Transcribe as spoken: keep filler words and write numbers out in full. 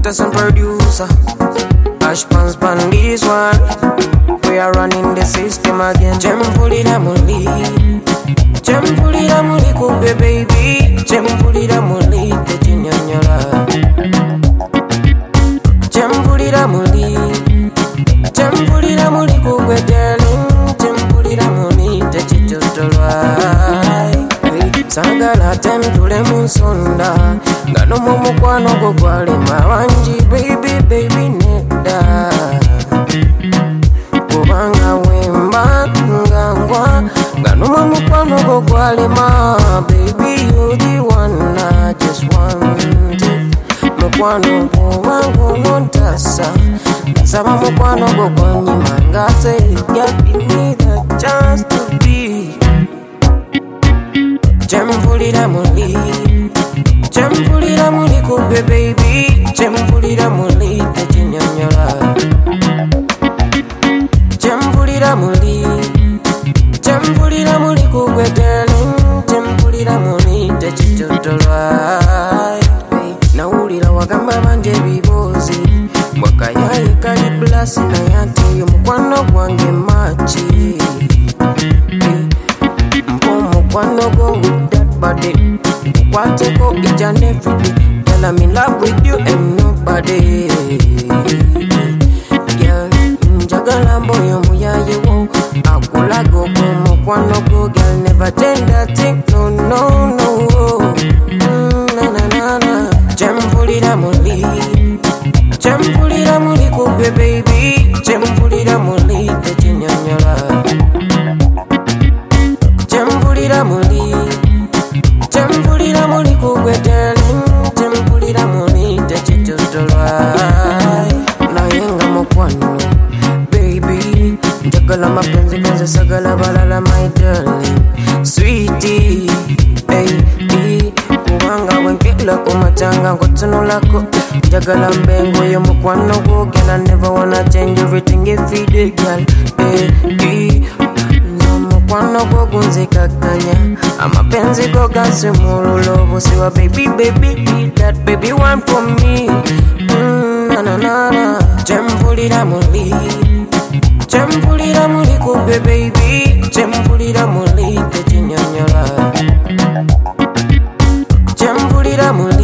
promoters and producer. Ash pans pan this one. We are running the system again. Jempulira muli, Jempulira muli kube baby. Jempulira muli te chinyanyala. Jempulira muli, Jempulira muli kube darling. Jempulira muli te chichotolwa. Sagala tempule musonda. Gano momo kwano go gwale mawanji baby baby neda. Kubanga wemba ngangwa. Gano momo kwano go gwale ma baby you the one I just want it. Mukwano kuwango nontasa. Sama mukwano go kwanyi mangase. Give me the chance to be. Jempulira muli, Jempulira muli kube baby. Jempulira muli te chinyanyala. Jempulira muli, Jempulira muli kube darling. Jempulira muli te chichotolwa. Naulira wagamba banje bibozi. Mwakayaye kali blasi na yate yo mukwano gwange machi. Wanna go with that body. Want to go each and every day. Girl, I'm in love with you and nobody. Girl, njagala mboyo muya yewo. Akula go go wanna go. Girl, never change that thing. No, no, no. Mm, na na na na. Jempulira muli, Jempulira muli kube baby. Jempulira muli te chinyanyala. Jempulira muli, Jempulira muli kube darling. Jempulira muli te chichotolwa. Nayenga mokwano baby. Njagala mapenzi kenze sagala balala my darling. Sweetie, hey, hey. Kubanga wenkela kumachanga ngotunulako. Njagala mbengo yo mokwano go. Girl, I never wanna change everything if you did, girl. Hey, hey. Kwano go gunze kakanya. Amapenzi go ganse mululo. Bosiwa baby baby. That baby one for me. Mm, na na na na. Jempulira muli, Jempulira muli kube baby. Jempulira muli te chinyanyala. Jempulira muli.